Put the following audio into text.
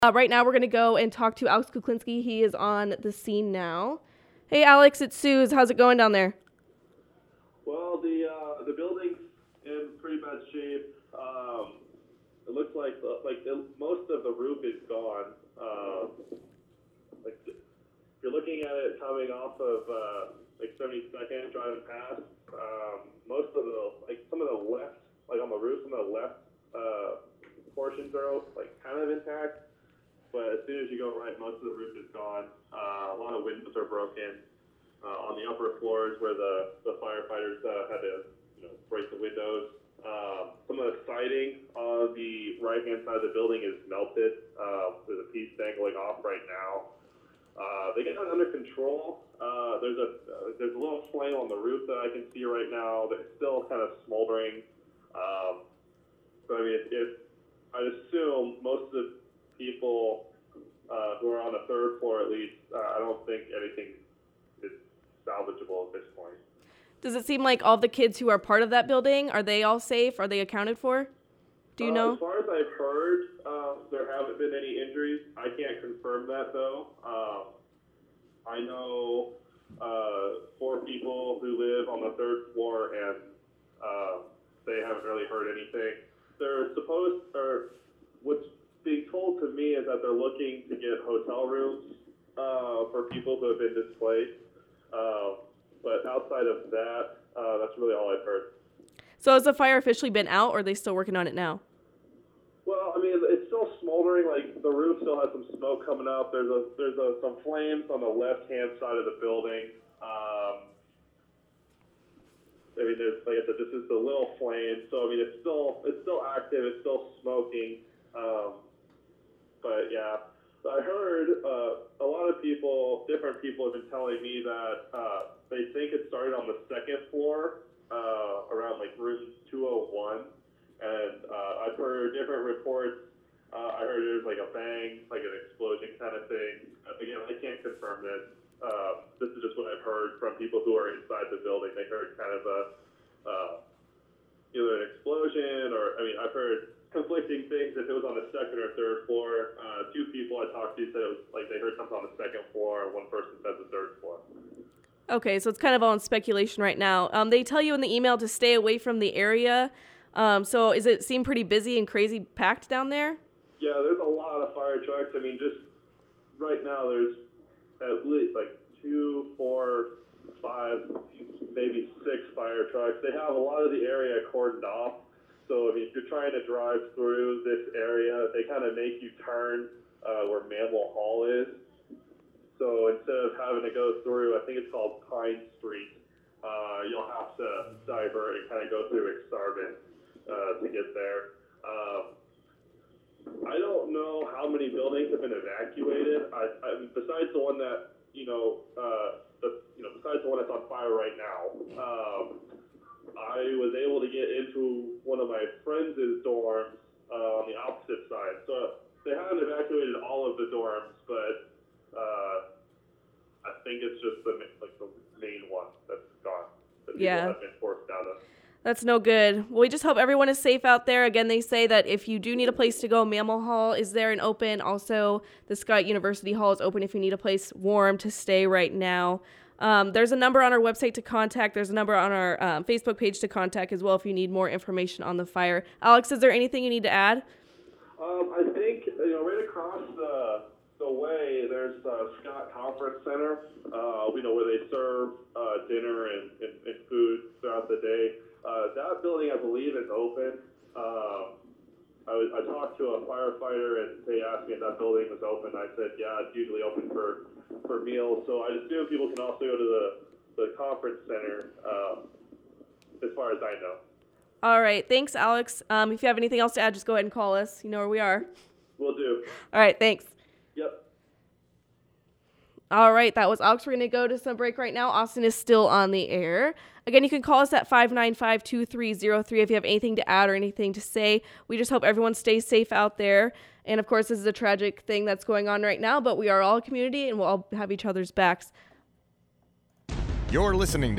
Right now, we're going to go and talk to Alex Kuklinski. He is on the scene now. Hey, Alex, it's Suze. How's it going down there? Well, the building's in pretty bad shape. It looks like most of the roof is gone. If you're looking at it coming off of 72nd driving past, most of some of the left, on the roof, some of the left portions are kind of intact. But as soon as you go right, most of the roof is gone. A lot of windows are broken. On the upper floors where the firefighters had to break the windows. Some of the siding on the right-hand side of the building is melted. There's a piece dangling off right now. They get it under control. There's a little flame on the roof that I can see right now that's still kind of smoldering. So I mean, I'd assume most of the people who are on the third floor, at least, I don't think anything is salvageable at this point. Does it seem like all the kids who are part of that building, are they all safe? Are they accounted for? Do you know? As far as I've heard, there haven't been any injuries. I can't confirm that, though. I know 4 people who live on the third floor, and they haven't really heard anything. What's being told to me is that they're looking to get hotel rooms for people who have been displaced. But outside of that, that's really all I've heard. So has the fire officially been out, or are they still working on it now? Well, I mean, it's still smoldering. The roof still has some smoke coming up. There's some flames on the left-hand side of the building. I mean, there's, like I said, this is the little flame. So I mean, it's still active. It's still smoking. But yeah, I heard a lot of different people have been telling me that they think it started on the second floor, around room 201, and I've heard different reports. I heard there's a bang, an explosion kind of thing. Again, I can't confirm this. This is just what I've heard from people who are inside the building. They heard kind of either an explosion or, I mean, I've heard conflicting things if it was on the second or third floor. 2 people I talked to said it was they heard something on the second floor, and 1 person said the third floor. Okay, so it's kind of all in speculation right now. They tell you in the email to stay away from the area. So is it seem pretty busy and crazy packed down there? Yeah, there's a lot of fire trucks. I mean, just right now there's at least 2, 4, 5, maybe 6 fire trucks. They have a lot of the area cordoned off. So, I mean, if you're trying to drive through this area, they kind of make you turn where Mammal Hall is. So instead of having to go through, I think it's called Pine Street, you'll have to divert and kind of go through Exarban to get there. I don't know how many buildings have been evacuated. I mean, besides the one that, besides the one that's on fire right now, I was able to get into one of my friends' dorms on the opposite side. So they haven't evacuated all of the dorms, but I think it's just the main one that's gone. That people have been forced out of. That's no good. Well, we just hope everyone is safe out there. Again, they say that if you do need a place to go, Mammal Hall is there and open. Also, the Scott University Hall is open if you need a place warm to stay right now. There's a number on our website to contact. There's a number on our Facebook page to contact as well if you need more information on the fire. Alex, is there anything you need to add? I think, right across the way, there's Scott Conference Center, where they serve dinner and food throughout the day. That building, I believe, is open. I talked to a firefighter, and they asked me if that building was open. I said, yeah, it's usually open for meals. So I assume people can also go to the conference center, as far as I know. All right. Thanks, Alex. If you have anything else to add, just go ahead and call us. You know where we are. Will do. All right. Thanks. Yep. All right. That was Alex. We're going to go to some break right now. Austin is still on the air. Again, you can call us at 595-2303 if you have anything to add or anything to say. We just hope everyone stays safe out there. And, of course, this is a tragic thing that's going on right now, but we are all a community and we'll all have each other's backs. You're listening to